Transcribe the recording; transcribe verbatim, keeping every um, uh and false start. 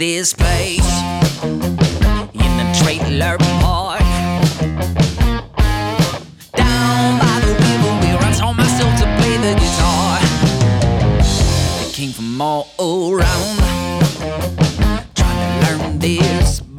this place in the trailer park. Down by the river where I taught myself to play the guitar. They came from all around trying to learn this